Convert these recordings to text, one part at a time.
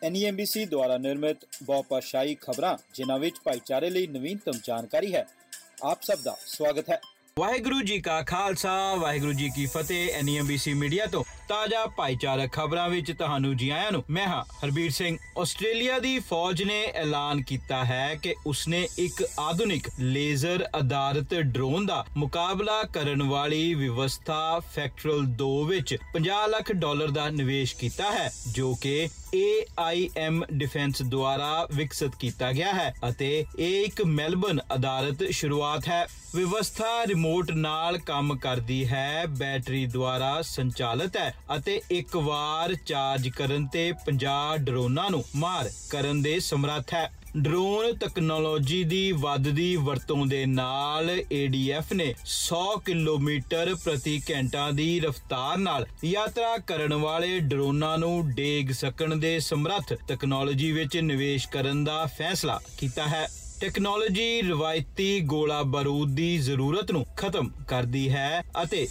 NEMBC ਦੁਆਰਾ ਨਿਰਮਿਤ ਬਹੁਪਾਸ਼ਾਈ ਖਬਰਾਂ ਜਿਨ੍ਹਾਂ ਵਿੱਚ ਭਾਈਚਾਰੇ ਲਈ ਨਵੀਨਤਮ ਜਾਣਕਾਰੀ ਹੈ। ਆਪ ਸਭ ਦਾ ਸਵਾਗਤ ਹੈ। ਵਾਹਿਗੁਰੂ ਜੀ ਕਾ ਖਾਲਸਾ, ਵਾਹਿਗੁਰੂ ਜੀ ਕੀ ਫਤਿਹ। NEMBC ਮੀਡੀਆ ਤੋਂ ਤਾਜ਼ਾ ਭਾਈਚਾਰਕ ਖਬਰਾਂ ਵਿੱਚ ਤੁਹਾਨੂੰ ਜੀ ਆਇਆਂ ਨੂੰ। ਮੈਂ ਹਾਂ ਹਰਬੀਰ ਸਿੰਘ। ਆਸਟ੍ਰੇਲੀਆ ਦੀ ਫੌਜ ਨੇ ਐਲਾਨ ਕੀਤਾ ਹੈ ਕਿ ਉਸਨੇ ਇੱਕ ਆਧੁਨਿਕ ਲੇਜ਼ਰ ਆਧਾਰਿਤ ਡਰੋਨ ਦਾ ਮੁਕਾਬਲਾ ਕਰਨ ਵਾਲੀ ਵਿਵਸਥਾ ਫੈਕਟਰਲ 2 ਵਿੱਚ $50 ਲੱਖ ਦਾ ਨਿਵੇਸ਼ ਕੀਤਾ ਹੈ, ਜੋ ਕਿ AIM ਡਿਫੈਂਸ ਦੁਆਰਾ ਵਿਕਸਿਤ ਕੀਤਾ ਗਿਆ ਹੈ ਅਤੇ ਇਹ ਇੱਕ ਮੈਲਬਨ ਆਧਾਰਿਤ ਸ਼ੁਰੂਆਤ ਹੈ। ਵਿਵਸਥਾ ਰਿਮੋਟ ਨਾਲ ਕੰਮ ਕਰਦੀ ਹੈ, ਬੈਟਰੀ ਦੁਆਰਾ ਸੰਚਾਲਿਤ ਹੈ ਅਤੇ ਇੱਕ ਵਾਰ ਚਾਰਜ ਕਰਨ ਤੇ 50 ਡਰੋਨਾਂ ਨੂੰ ਮਾਰ ਕਰਨ ਦੇ ਸਮਰੱਥ ਹੈ। ਡਰੋਨ ਤਕਨਾਲੋਜੀ ਦੀ ਵੱਧਦੀ ਵਰਤੋਂ ਦੇ ਨਾਲ ADF ਨੇ 100 ਕਿਲੋਮੀਟਰ ਪ੍ਰਤੀ ਘੰਟਾ ਦੀ ਰਫ਼ਤਾਰ ਨਾਲ ਯਾਤਰਾ ਕਰਨ ਵਾਲੇ ਡਰੋਨਾਂ ਨੂੰ ਡੇਗ ਸਕਣ ਦੇ ਸਮਰੱਥ ਤਕਨਾਲੋਜੀ ਵਿੱਚ ਨਿਵੇਸ਼ ਕਰਨ ਦਾ ਫੈਸਲਾ ਕੀਤਾ ਹੈ। ਟੈਕਨੋਲੋਜੀ ਰਵਾਇਤੀ ਗੋਲਾ ਬਾਰੂਦ ਦੀ ਜ਼ਰੂਰਤ ਨੂੰ ਖਤਮ ਕਰਦੀ ਹੈ ਅਤੇ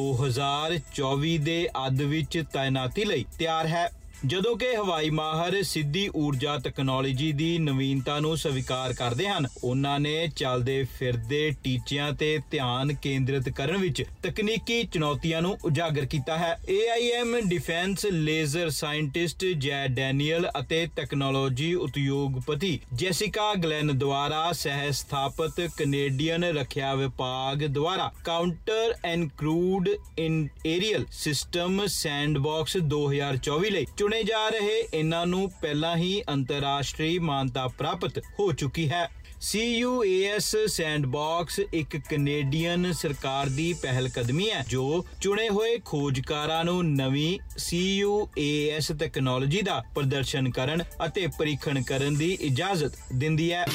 2024 ਦੇ ਅੱਧ ਵਿੱਚ ਤਾਇਨਾਤੀ ਲਈ ਤਿਆਰ ਹੈ। ਜਦੋਂ ਕਿ ਹਵਾਈ ਮਾਹਰ ਸਿੱਧੀ ਊਰਜਾ ਤਕਨਾਲੋਜੀ ਦੀ ਨਵੀਨਤਾ ਨੂੰ ਸਵੀਕਾਰ ਕਰਦੇ ਹਨ, ਉਹਨਾਂ ਨੇ ਚੱਲਦੇ ਫਿਰਦੇ ਟੀਚਿਆਂ ਤੇ ਧਿਆਨ ਕੇਂਦਰਿਤ ਕਰਨ ਵਿੱਚ ਤਕਨੀਕੀ ਚੁਣੌਤੀਆਂ ਨੂੰ ਉਜਾਗਰ ਕੀਤਾ ਹੈ। AIM defence laser scientist Jay Daniel ਅਤੇ ਟੈਕਨੋਲੋਜੀ ਉਦਯੋਗਪਤੀ ਜੈਸਿਕਾ ਗਲੈਨ ਦੁਆਰਾ ਸਹਿ ਸਥਾਪਿਤ ਕੈਨੇਡੀਅਨ ਰੱਖਿਆ ਵਿਭਾਗ ਦੁਆਰਾ counter uncrewed in aerial system sandbox 2024 ਲਈ ਚੁਣੇ ਜਾ ਰਹੇ ਇਹਨਾਂ ਨੂੰ ਪਹਿਲਾਂ ਹੀ ਅੰਤਰਰਾਸ਼ਟਰੀ ਮਾਨਤਾ ਪ੍ਰਾਪਤ ਹੋ ਚੁੱਕੀ ਹੈ। CUAS ਸੈਂਡਬਾਕਸ ਇੱਕ ਕੈਨੇਡੀਅਨ ਸਰਕਾਰ ਦੀ ਪਹਿਲ ਕਦਮੀ ਹੈ ਜੋ ਚੁਣੇ ਹੋਏ ਖੋਜਕਾਰਾਂ ਨੂੰ ਨਵੀਂ CUAS ਤਕਨਾਲੋਜੀ ਦਾ ਪ੍ਰਦਰਸ਼ਨ ਕਰਨ ਅਤੇ ਪਰੀਖਣ ਕਰਨ ਦੀ ਇਜਾਜ਼ਤ ਦਿੰਦੀ ਹੈ।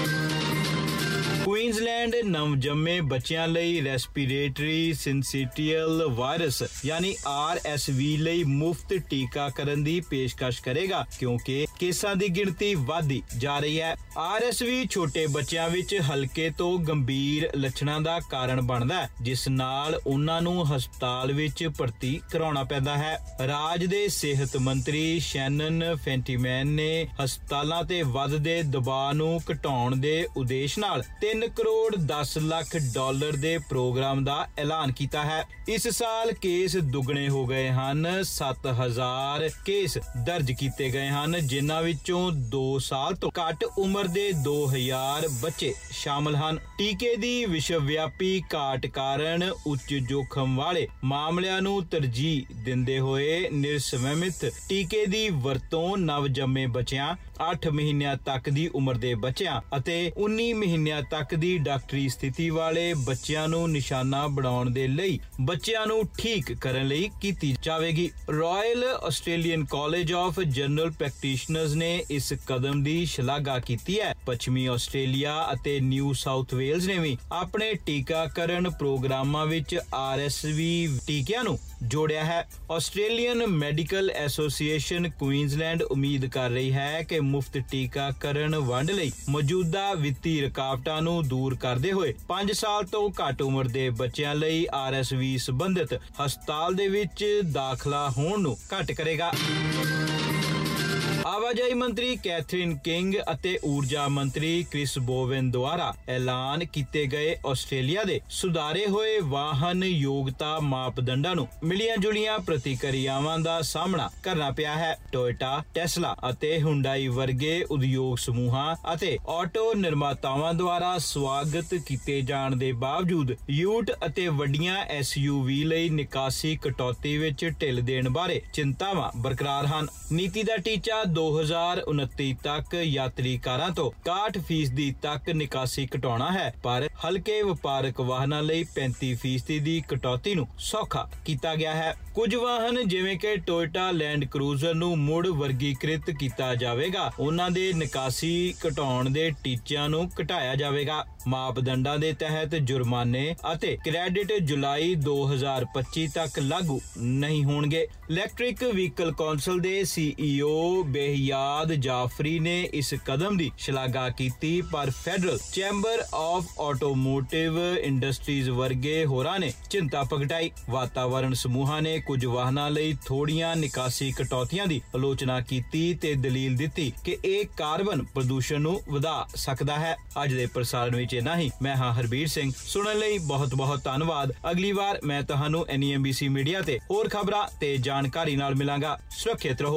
ਕੁਈਨਜ਼ਲੈਂਡ ਨਵਜੰਮੇ ਬੱਚਿਆਂ ਲਈ ਰੈਸਪੀਰੇਟਰੀ ਸਿੰਸੀਟੀਅਲ ਵਾਇਰਸ ਯਾਨੀ RSV ਲਈ ਮੁਫਤ ਟੀਕਾਕਰਨ ਦੀ ਪੇਸ਼ਕਸ਼ ਕਰੇਗਾ ਕਿਉਂਕਿ ਕੇਸਾਂ ਦੀ ਗਿਣਤੀ ਵਧਦੀ ਜਾ ਰਹੀ ਹੈ। RSV ਛੋਟੇ ਬੱਚਿਆਂ ਵਿੱਚ ਹਲਕੇ ਤੋਂ ਗੰਭੀਰ ਲੱਛਣਾਂ ਦਾ ਕਾਰਨ ਬਣਦਾ ਹੈ, ਜਿਸ ਨਾਲ ਉਹਨਾਂ ਨੂੰ ਹਸਪਤਾਲ ਵਿੱਚ ਭਰਤੀ ਕਰਾਉਣਾ ਪੈਂਦਾ ਹੈ। ਰਾਜ ਦੇ ਸਿਹਤ ਮੰਤਰੀ ਸ਼ੈਨਨ ਫੈਂਟੀਮੈਨ ਨੇ ਹਸਪਤਾਲਾਂ ਤੇ ਵੱਧਦੇ ਦਬਾਅ ਨੂੰ ਘਟਾਉਣ ਦੇ ਉਦੇਸ਼ ਨਾਲ $3 ਕਰੋੜ 10 ਲੱਖ ਦੇ ਪ੍ਰੋਗਰਾਮ ਦਾ ਐਲਾਨ ਕੀਤਾ ਹੈ। ਇਸ ਸਾਲ ਕੇਸ ਦੁੱਗਣੇ ਹੋ ਗਏ ਹਨ। 7000 ਕੇਸ ਦਰਜ ਕੀਤੇ ਗਏ ਹਨ, ਜਿਨ੍ਹਾਂ ਵਿੱਚੋਂ 2 ਸਾਲ ਤੋਂ ਘੱਟ ਉਮਰ ਦੇ 2000 ਬੱਚੇ ਸ਼ਾਮਲ ਹਨ। ਟੀਕੇ ਦੀ ਵਿਸ਼ਵਵਿਆਪੀ ਘਾਟ ਕਾਰਨ ਉੱਚ ਜੋਖਮ ਵਾਲੇ ਮਾਮਲਿਆਂ ਨੂੰ ਤਰਜੀਹ ਦਿੰਦੇ ਹੋਏ ਨਿਰਸਵੈਮਿਤ ਟੀਕੇ ਦੀ ਵਰਤੋਂ ਨਵਜੰਮੇ ਬੱਚਿਆਂ, 8 ਮਹੀਨਿਆਂ ਤੱਕ ਦੀ ਉਮਰ ਦੇ ਬੱਚਿਆਂ ਅਤੇ 19 ਮਹੀਨਿਆਂ ਤੱਕ ਦੀ ਡਾਕਟਰੀ ਸਥਿਤੀ ਵਾਲੇ ਬੱਚਿਆਂ ਨੂੰ ਨਿਸ਼ਾਨਾ ਬਣਾਉਣ ਦੇ ਲਈ ਬੱਚਿਆਂ ਨੂੰ ਠੀਕ ਕਰਨ ਲਈ ਕੀਤੀ ਜਾਵੇਗੀ। Royal Australian College of General Practitioners ਨੇ ਇਸ ਕਦਮ ਦੀ ਸ਼ਲਾਘਾ ਕੀਤੀ ਹੈ। ਪੱਛਮੀ ਆਸਟ੍ਰੇਲੀਆ ਅਤੇ ਨਿਊ ਸਾਊਥ ਵੇਲਜ਼ ਨੇ ਵੀ ਆਪਣੇ ਟੀਕਾਕਰਨ ਪ੍ਰੋਗਰਾਮਾਂ ਵਿੱਚ RSV ਟੀਕਿਆਂ ਨੂੰ ਜੋੜਿਆ ਹੈ। ਆਸਟ੍ਰੇਲੀਅਨ ਮੈਡੀਕਲ ਐਸੋਸੀਏਸ਼ਨ ਕੁਈਨਜ਼ਲੈਂਡ ਉਮੀਦ ਕਰ ਰਹੀ ਹੈ ਕਿ ਮੁਫਤ ਟੀਕਾਕਰਨ ਵੰਡ ਲਈ ਮੌਜੂਦਾ ਵਿੱਤੀ ਰੁਕਾਵਟਾਂ ਨੂੰ ਦੂਰ ਕਰਦੇ ਹੋਏ 5 ਸਾਲ ਤੋਂ ਘੱਟ ਉਮਰ ਦੇ ਬੱਚਿਆਂ ਲਈ RSV ਸੰਬੰਧਿਤ ਹਸਪਤਾਲ ਦੇ ਵਿੱਚ ਦਾਖਲਾ ਹੋਣ ਨੂੰ ਘੱਟ ਕਰੇਗਾ। ਆਵਾਜਾਈ ਮੰਤਰੀ ਕੈਥਰੀਨ ਕਿੰਗ ਅਤੇ ਊਰਜਾ ਮੰਤਰੀ ਕ੍ਰਿਸ ਬੋਵਨ ਦੁਆਰਾ ਐਲਾਨ ਕੀਤੇ ਗਏ ਆਸਟ੍ਰੇਲੀਆ ਦੇ ਸੁਧਾਰੇ ਹੋਏ ਵਾਹਨ ਯੋਗਤਾ ਮਾਪਦੰਡਾਂ ਨੂੰ ਮਿਲੀਆਂ ਜੁਲੀਆਂ ਪ੍ਰਤੀਕਿਰਿਆਵਾਂ ਦਾ ਸਾਹਮਣਾ ਕਰਨਾ ਪਿਆ ਹੈ। ਟੋਇਟਾ, ਟੈਸਲਾ ਅਤੇ ਹੁੰਡਾਈ ਵਰਗੇ ਉਦਯੋਗ ਸਮੂਹਾਂ ਅਤੇ ਆਟੋ ਨਿਰਮਾਤਾਵਾਂ ਦੁਆਰਾ ਸਵਾਗਤ ਕੀਤੇ ਜਾਣ ਦੇ ਬਾਵਜੂਦ ਯੂਟ ਅਤੇ ਵੱਡੀਆਂ SUV ਲਈ ਨਿਕਾਸੀ ਕਟੌਤੀ ਵਿੱਚ ਢਿੱਲ ਦੇਣ ਬਾਰੇ ਚਿੰਤਾਵਾਂ ਬਰਕਰਾਰ ਹਨ। ਨੀਤੀ ਦਾ ਟੀਚਾ 2029 ਤੱਕ ਯਾਤਰੀ ਕਾਰਾਂ ਤੋਂ 61% ਤੱਕ ਨਿਕਾਸੀ ਘਟਾਉਣਾ ਹੈ, ਪਰ ਹਲਕੇ ਵਪਾਰਕ ਵਾਹਨਾਂ ਲਈ 35% ਦੀ ਕਟੌਤੀ ਨੂੰ ਸੌਖਾ ਕੀਤਾ ਗਿਆ ਹੈ। ਕੁਝ ਵਾਹਨ ਜਿਵੇਂ ਕਿ ਟੋਇਟਾ ਲੈਂਡ ਕਰੂਜ਼ਰ ਨੂੰ ਮੁੜ ਵਰਗੀਕ੍ਰਿਤ ਕੀਤਾ ਜਾਵੇਗਾ। ਉਹਨਾਂ ਦੇ ਨਿਕਾਸੀ ਘਟਾਉਣ ਦੇ ਟੀਚਿਆਂ ਨੂੰ ਘਟਾਇਆ ਜਾਵੇਗਾ। ਮਾਪਦੰਡਾਂ ਦੇ ਤਹਿਤ ਜੁਰਮਾਨੇ ਅਤੇ ਕ੍ਰੈਡਿਟ ਜੁਲਾਈ 2025 ਤੱਕ ਲਾਗੂ ਨਹੀਂ ਹੋਣਗੇ। ਇਲੈਕਟ੍ਰਿਕ ਵਹੀਕਲ ਕੌਂਸਲ ਦੇ CEO ਬੇਹਯਾਦ ਜਾਫਰੀ ਨੇ ਇਸ ਕਦਮ ਦੀ ਸ਼ਲਾਘਾ ਕੀਤੀ, ਪਰ Federal Chamber of Automotive Industries ਵਰਗੇ ਹੋਰਾਂ ਨੇ ਚਿੰਤਾ ਪ੍ਰਗਟਾਈ। ਵਾਤਾਵਰਣ ਸਮੂਹਾਂ ਨੇ ਕੁਝ ਵਾਹਨਾਂ ਲਈ ਥੋੜੀਆਂ ਨਿਕਾਸੀ ਕਟੌਤੀਆਂ ਦੀ ਆਲੋਚਨਾ ਕੀਤੀ ਤੇ ਦਲੀਲ ਦਿੱਤੀ ਕਿ ਇਹ ਕਾਰਬਨ ਪ੍ਰਦੂਸ਼ਣ ਨੂੰ ਵਧਾ ਸਕਦਾ ਹੈ। ਅੱਜ ਦੇ ਪ੍ਰਸਾਰਣ ਵਿੱਚ ਇੰਨਾ ਹੀ। ਮੈਂ ਹਾਂ ਹਰਬੀਰ ਸਿੰਘ। ਸੁਣਨ ਲਈ ਬਹੁਤ ਬਹੁਤ ਧੰਨਵਾਦ। ਅਗਲੀ ਵਾਰ ਮੈਂ ਤੁਹਾਨੂੰ NEMBC ਮੀਡੀਆ ਤੇ ਹੋਰ ਖਬਰਾਂ ਤੇ ਜਾਣਕਾਰੀ ਨਾਲ ਮਿਲਾਂਗਾ। ਸੁਰੱਖਿਅਤ ਰਹੋ।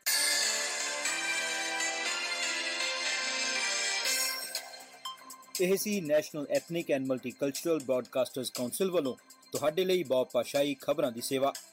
ਇਹ ਸੀ National Ethnic and Multicultural Broadcasters Council ਵੱਲੋਂ ਤੁਹਾਡੇ ਲਈ ਬਹੁਭਾਸ਼ਾਈ ਖਬਰਾਂ ਦੀ ਸੇਵਾ।